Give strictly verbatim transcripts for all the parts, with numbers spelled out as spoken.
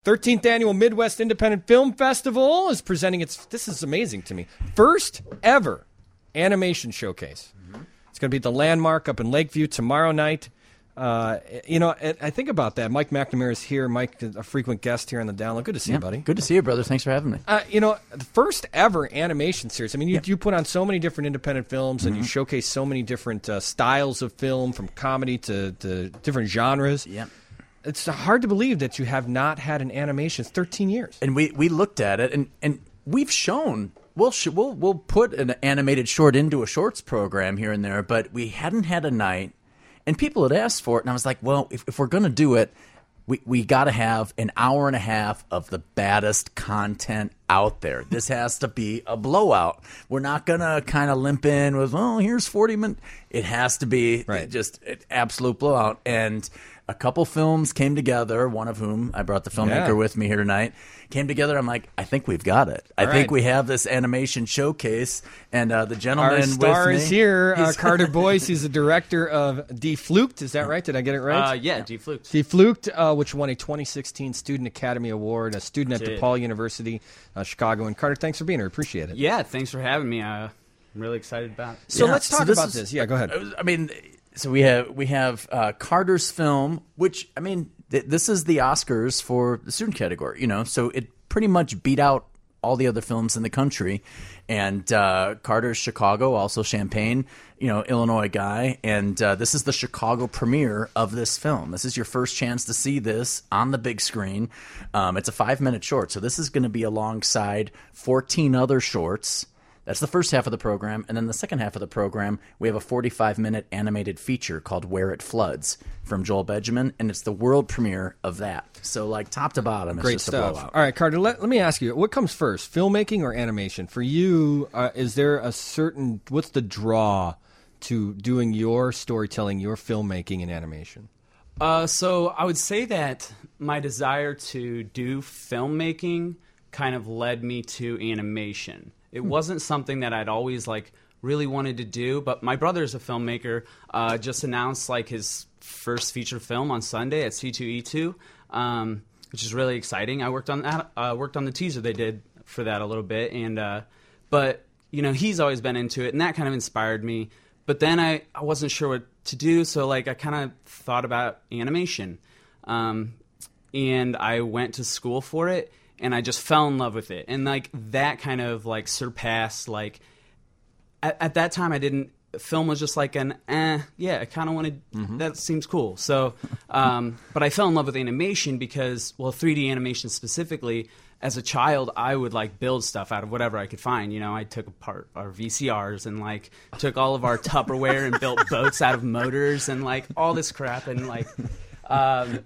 thirteenth Annual Midwest Independent Film Festival is presenting its, this is amazing to me, first ever animation showcase. Mm-hmm. It's going to be at the Landmark up in Lakeview tomorrow night. Uh, you know, I think about that. Mike McNamara is here. Mike, a frequent guest here on the download. Good to see yeah, you, buddy. Good to see you, brother. Thanks for having me. Uh, you know, the first ever animation series. I mean, you, yeah. you put on so many different independent films, and mm-hmm. you showcase so many different uh, styles of film, from comedy to, to different genres. Yeah. It's hard to believe that you have not had an animation. It's thirteen years. And we, we looked at it, and, and we've shown... We'll, sh- we'll, we'll put an animated short into a shorts program here and there, but we hadn't had a night. And people had asked for it, and I was like, well, if, if we're going to do it, we, we got to have an hour and a half of the baddest content out there. This has to be a blowout. We're not going to kind of limp in with, oh, here's forty minutes. It has to be right. just an absolute blowout. And a couple films came together, one of whom I brought the filmmaker yeah. with me here tonight, came together. I'm like, I think we've got it. I All think right. we have this animation showcase. And uh, the gentleman Our star with me, is here, uh, Carter Boyce. He's the director of Defluked. Is that right? Did I get it right? Uh, yeah, Defluked. Defluked, uh, which won a twenty sixteen Student Academy Award, a student at Did. DePaul University, uh, Chicago. And Carter, thanks for being here. Appreciate it. Yeah, thanks for having me. Uh, I'm really excited about it. So Yeah, let's talk so this about is- this. Yeah, go ahead. I mean, so we have we have uh, Carter's film, which I mean, th- this is the Oscars for the student category, you know. So it pretty much beat out all the other films in the country. And uh, Carter's Chicago, also Champaign, you know, Illinois guy. And uh, this is the Chicago premiere of this film. This is your first chance to see this on the big screen. Um, it's a five-minute short, so this is going to be alongside fourteen other shorts. That's the first half of the program. And then the second half of the program, we have a forty-five minute animated feature called Where It Floods from Joel Benjamin, and it's the world premiere of that. So, like, top to bottom, it's Great just stuff. a blowout. All right, Carter, let, let me ask you, what comes first, filmmaking or animation? For you, uh, is there a certain, what's the draw to doing your storytelling, your filmmaking and animation? Uh, so I would say that my desire to do filmmaking kind of led me to animation. It hmm. wasn't something that I'd always like really wanted to do, but my brother's a filmmaker. Uh, just announced like his first feature film on Sunday at C two E two, um, which is really exciting. I worked on that. Uh, worked on the teaser they did for that a little bit, and uh, but you know he's always been into it, and that kind of inspired me. But then I, I wasn't sure what to do, so like I kind of thought about animation, um, and I went to school for it. And I just fell in love with it. And, like, that kind of, like, surpassed, like, at, at that time I didn't, film was just like an, eh, yeah, I kind of wanted, mm-hmm. that seems cool. So, um, but I fell in love with animation because, well, three D animation specifically, as a child, I would, like, build stuff out of whatever I could find. You know, I took apart our V C Rs and, like, took all of our Tupperware and built boats out of motors and, like, all this crap. And, like, um...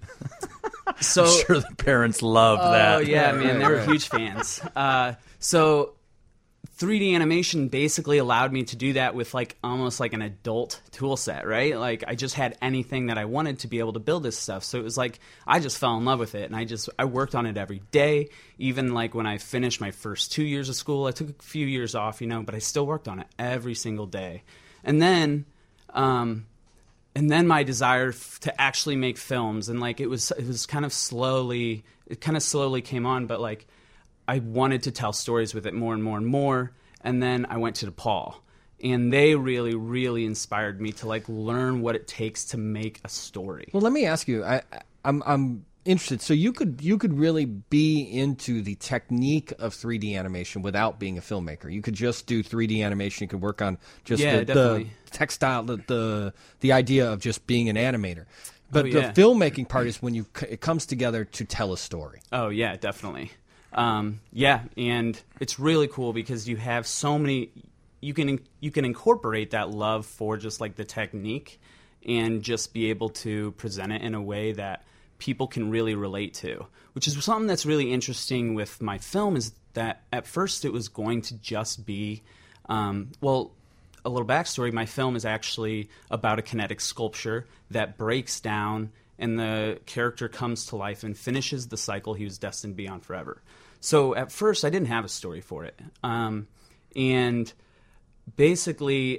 So, I'm sure the parents loved oh, that. Oh, yeah, man. They were huge fans. Uh, so three D animation basically allowed me to do that with, like, almost like an adult tool set, right? Like, I just had anything that I wanted to be able to build this stuff. So it was like I just fell in love with it, and I just I worked on it every day. Even, like, when I finished my first two years of school, I took a few years off, you know, but I still worked on it every single day. And then... Um, And then my desire f- to actually make films, and like it was, it was kind of slowly, it kind of slowly came on. But like, I wanted to tell stories with it more and more and more. And then I went to DePaul, and they really, really inspired me to like learn what it takes to make a story. Well, let me ask you. I, I'm, I'm interested. So you could, you could really be into the technique of three D animation without being a filmmaker. You could just do three D animation. You could work on just Yeah, the, the definitely. textile, the, the the idea of just being an animator. But Oh, yeah. the filmmaking part is when you it comes together to tell a story. Oh yeah, definitely. Um, yeah, and it's really cool because you have so many. You can you can incorporate that love for just like the technique, and just be able to present it in a way that people can really relate to. Which is something that's really interesting with my film is that at first it was going to just be, um, well. A little backstory, my film is actually about a kinetic sculpture that breaks down and the character comes to life and finishes the cycle he was destined to be on forever. So at first I didn't have a story for it. Um, and basically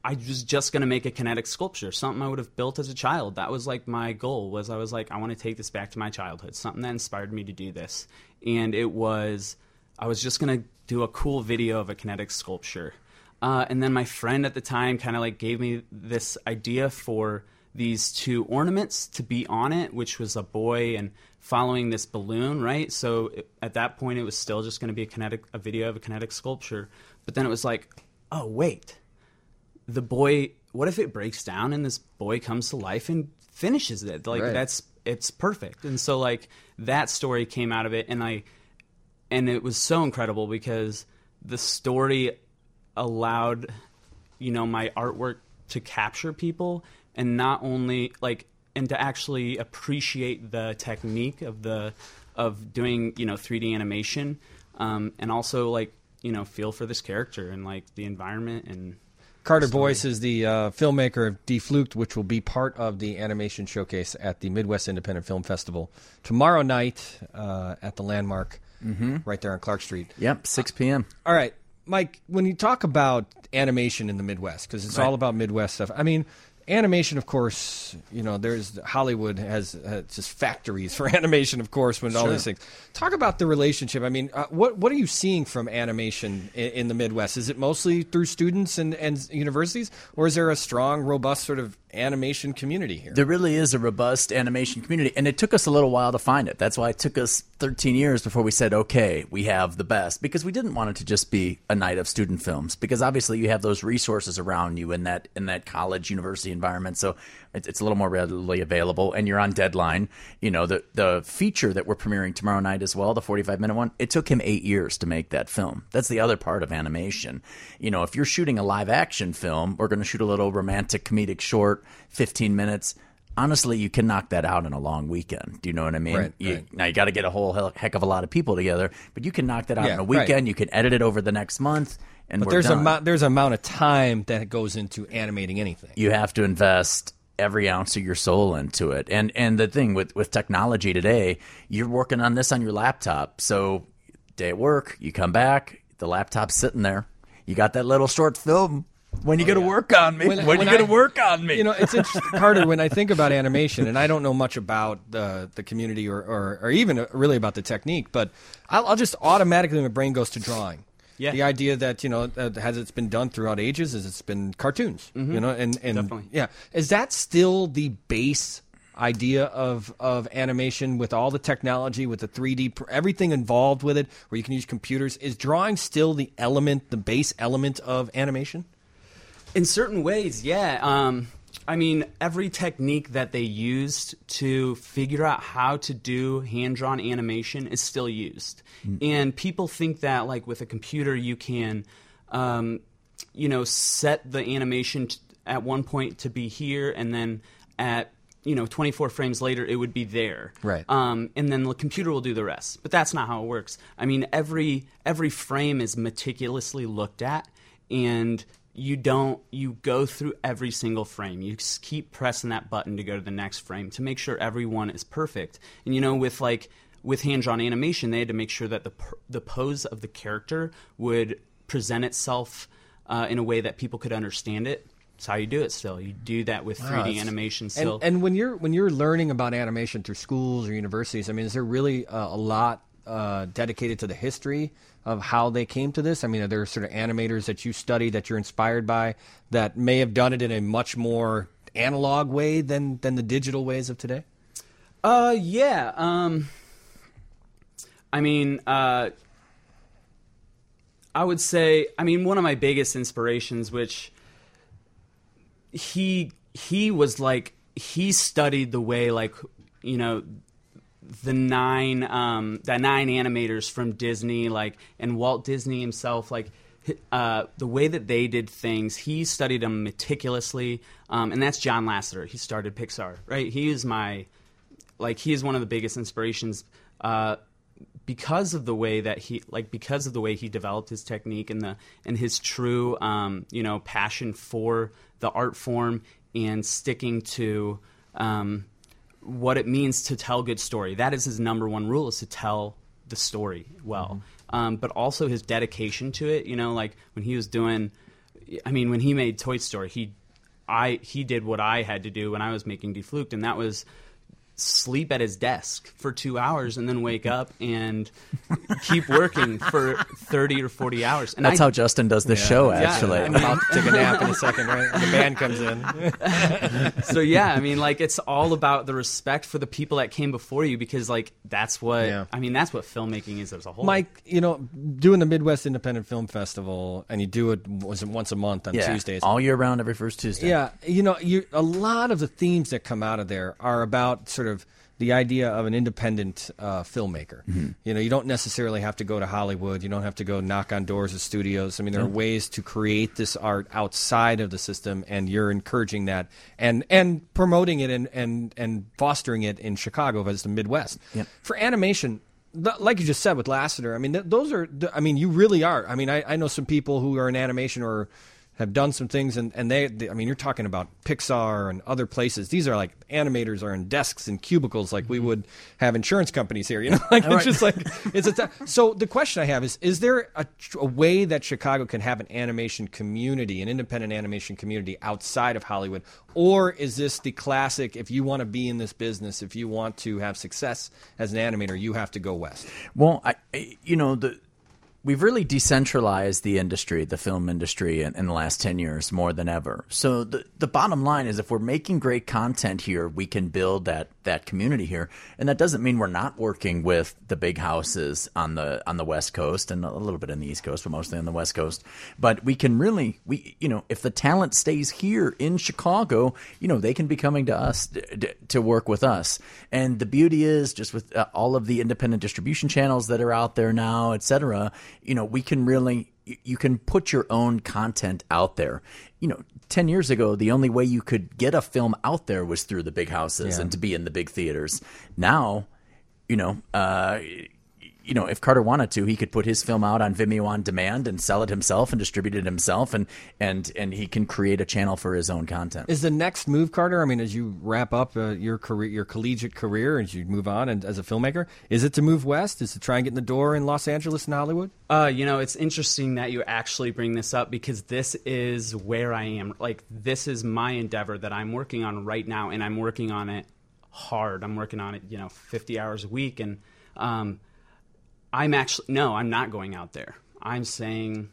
I was just going to make a kinetic sculpture, something I would have built as a child. That was like my goal. Was I was like, I want to take this back to my childhood, something that inspired me to do this. And it was, I was just going to do a cool video of a kinetic sculpture. Uh, and then my friend at the time kind of like gave me this idea for these two ornaments to be on it, which was a boy and following this balloon, right? So it, at that point, it was still just going to be a kinetic, a video of a kinetic sculpture. But then it was like, oh wait, the boy. What if it breaks down and this boy comes to life and finishes it? Like right. that's it's perfect. And so like that story came out of it, and I, and it was so incredible because the story allowed, you know, my artwork to capture people. And not only like, and to actually appreciate the technique of the of doing, you know, three D animation, um, and also like, you know, feel for this character and like the environment. And Carter Boyce is the uh, filmmaker of Defluked, which will be part of the animation showcase at the Midwest Independent Film Festival tomorrow night uh, at the Landmark, mm-hmm. right there on Clark Street. Yep, six p.m. All right, Mike. When you talk about animation in the Midwest, because it's right. all about Midwest stuff. I mean. Animation, of course, you know, there's Hollywood has, has just factories for animation, of course, when all Sure. these things. Talk about the relationship. I mean, uh, what what are you seeing from animation in, in the Midwest? Is it mostly through students and, and universities, or is there a strong, robust sort of animation community here? There really is a robust animation community, and it took us a little while to find it. That's why it took us thirteen years before we said, okay, we have the best, because we didn't want it to just be a night of student films, because obviously you have those resources around you in that in that college, university environment, so it's, it's a little more readily available, and you're on deadline. You know, the, the feature that we're premiering tomorrow night as well, the forty-five minute one, it took him eight years to make that film. That's the other part of animation. You know, if you're shooting a live action film, we're going to shoot a little romantic comedic short, fifteen minutes. Honestly, you can knock that out in a long weekend. Do you know what I mean? Right, you, right. Now, you got to get a whole hell- heck of a lot of people together, but you can knock that out Yeah, in a weekend. right. You can edit it over the next month, and But we're there's done. a amount, there's an amount of time that goes into animating anything. You have to invest every ounce of your soul into it. And and the thing with, with technology today, you're working on this on your laptop. So day at work, you come back, the laptop's sitting there. You got that little short film. When you Oh, going to yeah. work on me? When, When- you when going to I- work on me? You know, it's interesting, Carter, when I think about animation, and I don't know much about the the community or, or, or even really about the technique, but I'll, I'll just automatically, my brain goes to drawing. Yeah. The idea that, you know, uh, has it's been done throughout ages is it's been cartoons, you know, and, and Definitely. yeah. Is that still the base idea of, of animation with all the technology, with the three D, pr- everything involved with it, where you can use computers? Is drawing still the element, the base element of animation? In certain ways, yeah. Um, I mean, every technique that they used to figure out how to do hand-drawn animation is still used. Mm. And people think that, like, with a computer, you can, um, you know, set the animation t- at one point to be here, and then at, you know, twenty-four frames later, it would be there. Right. Um, and then the computer will do the rest. But that's not how it works. I mean, every every frame is meticulously looked at, and you don't you go through every single frame. You just keep pressing that button to go to the next frame to make sure everyone is perfect. And you know, with like with hand-drawn animation, they had to make sure that the per- the pose of the character would present itself uh, in a way that people could understand it. That's how you do it still. You do that with three D it's- animation still. And, and when you're when you're learning about animation through schools or universities, I mean, is there really uh, a lot uh, dedicated to the history of how they came to this? I mean, are there sort of animators that you study that you're inspired by that may have done it in a much more analog way than than the digital ways of today? Uh, yeah. Um, I mean, uh, I would say, I mean, one of my biggest inspirations, which he he was like, he studied the way, like, you know, the nine um, the nine animators from Disney, like, and Walt Disney himself, like, uh, the way that they did things, he studied them meticulously, um, and that's John Lasseter. He started Pixar, right? He is my, like, he is one of the biggest inspirations uh, because of the way that he, like, because of the way he developed his technique and the and his true, um, you know, passion for the art form and sticking to um, what it means to tell a good story. That is his number one rule, is to tell the story well. Mm-hmm. Um, but also his dedication to it, you know, like when he was doing, I mean, when he made Toy Story, he, I, he did what I had to do when I was making Defluked, and that was sleep at his desk for two hours and then wake up and keep working for thirty or forty hours. And That's I, how Justin does the Yeah. show, Yeah, actually. I mean- I'll take a nap in a second, right? The band comes in. So yeah, I mean, like, it's all about the respect for the people that came before you, because like that's what Yeah. I mean, that's what filmmaking is as a whole. Mike, you know, doing the Midwest Independent Film Festival, and you do it was it once a month on yeah, Tuesdays. all year round, every first Tuesday. Yeah, you know, you a lot of the themes that come out of there are about sort of the idea of an independent uh, filmmaker. Mm-hmm. You know, you don't necessarily have to go to Hollywood. You don't have to go knock on doors of studios. I mean, there are ways to create this art outside of the system, and you're encouraging that and and promoting it and and and fostering it in Chicago as the Midwest. Yep. For animation, th- like you just said with Lassiter, I mean, th- those are. th- I mean, you really are. I mean, I, I know some people who are in animation or have done some things, and, and they, they, I mean, you're talking about Pixar and other places. These are like animators are in desks and cubicles like we would have insurance companies here, you know? Like it's Right. just like, it's a, t- so the question I have is, is there a, a way that Chicago can have an animation community, an independent animation community outside of Hollywood? Or is this the classic, if you want to be in this business, if you want to have success as an animator, you have to go west? Well, I, I- you know, the we've really decentralized the industry, the film industry, in, in the last ten years more than ever. So the the bottom line is, if we're making great content here, we can build that that community here, and that doesn't mean we're not working with the big houses on the on the West Coast and a little bit on the East Coast, but mostly on the West Coast. But we can really, we you know, if the talent stays here in Chicago, you know, they can be coming to us d- d- to work with us. And the beauty is, just with uh, all of the independent distribution channels that are out there now, et cetera, you know, we can really, you- you can put your own content out there. You know, ten years ago, the only way you could get a film out there was through the big houses Yeah. and to be in the big theaters. Now, you know, uh, you know, if Carter wanted to, he could put his film out on Vimeo on demand and sell it himself and distribute it himself, and and and he can create a channel for his own content. Is the next move, Carter? I mean, as you wrap up uh, your career, your collegiate career, as you move on and as a filmmaker, is it to move west? Is it to try and get in the door in Los Angeles and Hollywood? Uh, you know, it's interesting that you actually bring this up, because this is where I am. Like, this is my endeavor that I'm working on right now, and I'm working on it hard. I'm working on it, you know, fifty hours a week, and um, I'm actually no, I'm not going out there. I'm saying,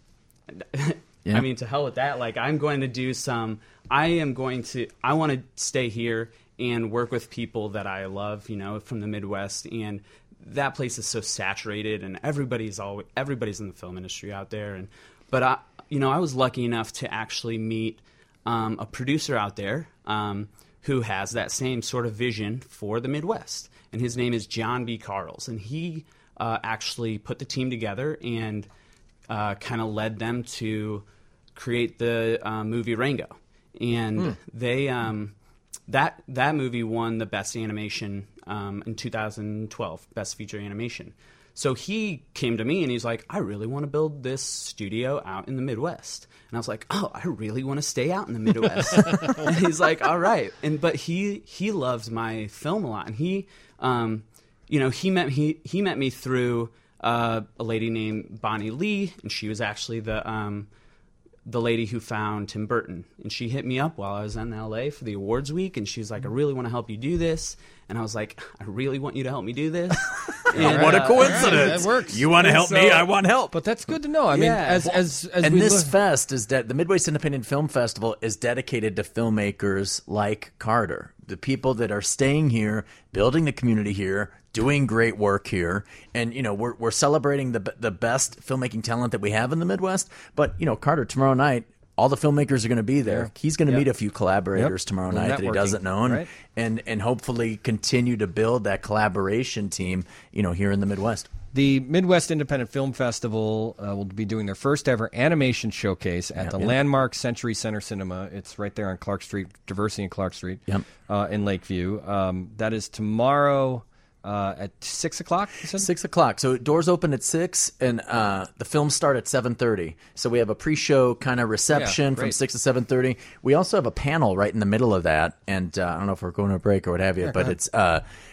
Yeah. I mean, to hell with that. Like, I'm going to do some. I am going to. I want to stay here and work with people that I love, you know, from the Midwest, and that place is so saturated, and everybody's always everybody's in the film industry out there. And but I, you know, I was lucky enough to actually meet um, a producer out there um, who has that same sort of vision for the Midwest, and his name is John B. Carls, and he uh, actually put the team together and uh, kind of led them to create the uh, movie Rango, and Hmm. they um, that that movie won the best animation um, in two thousand twelve, best feature animation. So he came to me and he's like, I really want to build this studio out in the Midwest. And I was like, oh, I really want to stay out in the Midwest. And he's like, all right. And but he he loves my film a lot, and he um, you know he met he he met me through uh, a lady named Bonnie Lee, and she was actually the um, the lady who found Tim Burton, and she hit me up while I was in L A for the awards week, and she was like, I really want to help you do this. And I was like, I really want you to help me do this. And, What a uh, coincidence! that works. You want to help So- me? I want help. But that's good to know. I mean, Yeah. as as as and we this look- fest is that the Midwest Independent Film Festival is dedicated to filmmakers like Carter, the people that are staying here, building the community here, doing great work here, and you know we're we're celebrating the the best filmmaking talent that we have in the Midwest. But you know, Carter, tomorrow night, all the filmmakers are going to be there. Yeah. He's going to Yep. meet a few collaborators Yep. tomorrow Well, night that he networking, doesn't know, and, right? and and hopefully continue to build that collaboration team, you know, here in the Midwest. The Midwest Independent Film Festival uh, will be doing their first ever animation showcase at the yep. landmark Century Center Cinema. It's right there on Clark Street, Diversity and Clark Street, Yep. uh, in Lakeview. Um, that is tomorrow uh, at six o'clock. You said? Six o'clock. So doors open at six, and uh, the films start at seven thirty. So we have a pre-show kind of reception Yeah, from great. six to seven thirty. We also have a panel right in the middle of that, and uh, I don't know if we're going to a break or what have you, but it's uh,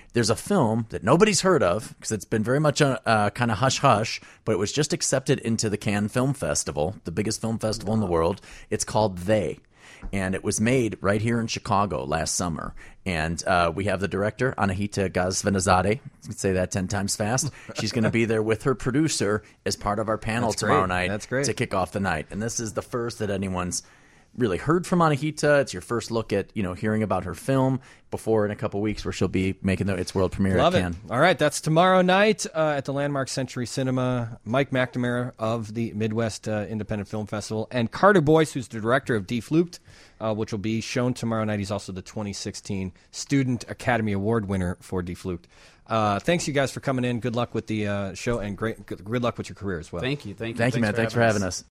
there's a film that nobody's heard of because it's been very much a uh, kind of hush-hush, but it was just accepted into the Cannes Film Festival, the biggest film festival in the world. It's called They. And it was made right here in Chicago last summer. And uh, we have the director, Anahita Ghazvanizadeh. I can say that ten times fast. She's going to be there with her producer as part of our panel That's tomorrow great. night That's great. to kick off the night. And this is the first that anyone's really heard from Anahita. It's your first look at, you know, hearing about her film before in a couple weeks where she'll be making the, its world premiere Love at it. Cannes. All right, that's tomorrow night uh, at the Landmark Century Cinema. Mike McNamara of the Midwest uh, Independent Film Festival, and Carter Boyce, who's the director of Die Flucht, uh, which will be shown tomorrow night. He's also the twenty sixteen Student Academy Award winner for Die Flucht. Uh, thanks, you guys, for coming in. Good luck with the uh, show, and great good, good luck with your career as well. Thank you. Thank you. Thank you, Thanks man. for Thanks for having having us. us.